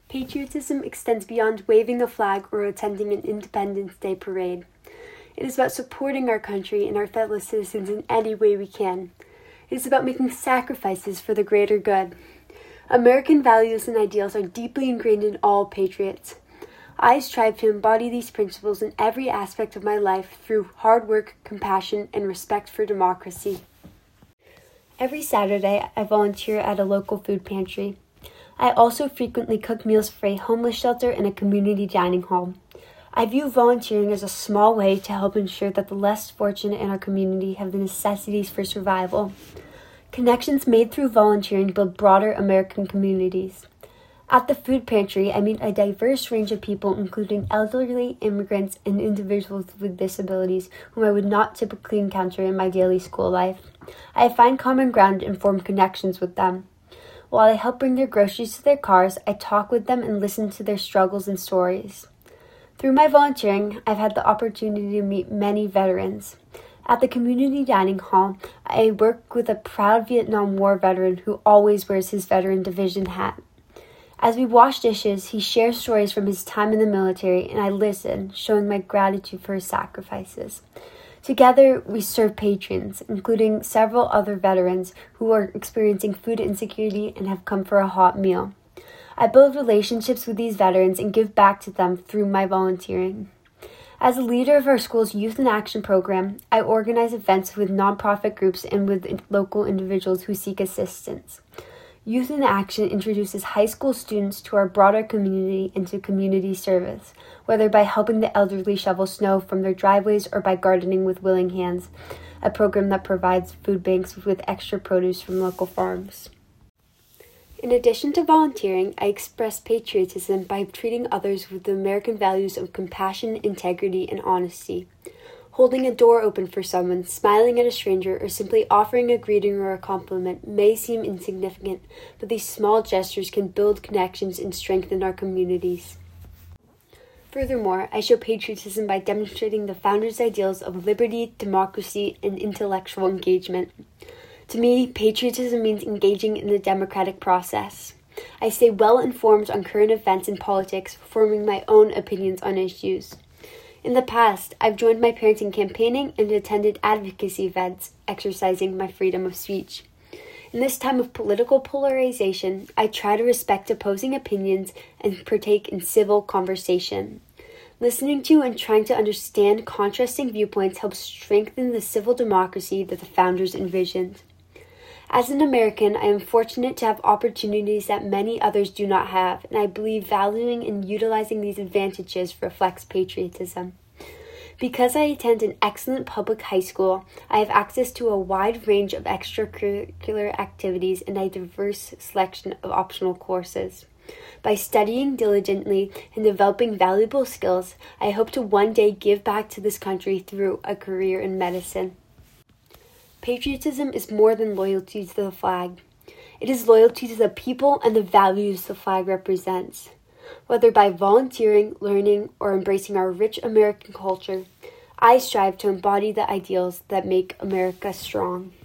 Patriotism extends beyond waving a flag or attending an Independence Day parade. It is about supporting our country and our fellow citizens in any way we can. It is about making sacrifices for the greater good. American values and ideals are deeply ingrained in all patriots. I strive to embody these principles in every aspect of my life through hard work, compassion, and respect for democracy. Every Saturday, I volunteer at a local food pantry. I also frequently cook meals for a homeless shelter and a community dining hall. I view volunteering as a small way to help ensure that the less fortunate in our community have the necessities for survival. Connections made through volunteering build broader American communities. At the food pantry, I meet a diverse range of people, including elderly, immigrants, and individuals with disabilities whom I would not typically encounter in my daily school life. I find common ground and form connections with them. While I help bring their groceries to their cars, I talk with them and listen to their struggles and stories. Through my volunteering, I've had the opportunity to meet many veterans. At the community dining hall, I work with a proud Vietnam War veteran who always wears his veteran division hat. As we wash dishes, he shares stories from his time in the military, and I listen, showing my gratitude for his sacrifices. Together, we serve patrons, including several other veterans who are experiencing food insecurity and have come for a hot meal. I build relationships with these veterans and give back to them through my volunteering. As a leader of our school's Youth in Action program, I organize events with nonprofit groups and with local individuals who seek assistance. Youth in Action introduces high school students to our broader community and to community service, whether by helping the elderly shovel snow from their driveways or by gardening with willing hands, a program that provides food banks with extra produce from local farms. In addition to volunteering, I express patriotism by treating others with the American values of compassion, integrity, and honesty. Holding a door open for someone, smiling at a stranger, or simply offering a greeting or a compliment may seem insignificant, but these small gestures can build connections and strengthen our communities. Furthermore, I show patriotism by demonstrating the founders' ideals of liberty, democracy, and intellectual engagement. To me, patriotism means engaging in the democratic process. I stay well informed on current events and politics, forming my own opinions on issues. In the past, I've joined my parents in campaigning and attended advocacy events, exercising my freedom of speech. In this time of political polarization, I try to respect opposing opinions and partake in civil conversation. Listening to and trying to understand contrasting viewpoints helps strengthen the civil democracy that the founders envisioned. As an American, I am fortunate to have opportunities that many others do not have, and I believe valuing and utilizing these advantages reflects patriotism. Because I attend an excellent public high school, I have access to a wide range of extracurricular activities and a diverse selection of optional courses. By studying diligently and developing valuable skills, I hope to one day give back to this country through a career in medicine. Patriotism is more than loyalty to the flag. It is loyalty to the people and the values the flag represents. Whether by volunteering, learning, or embracing our rich American culture, I strive to embody the ideals that make America strong.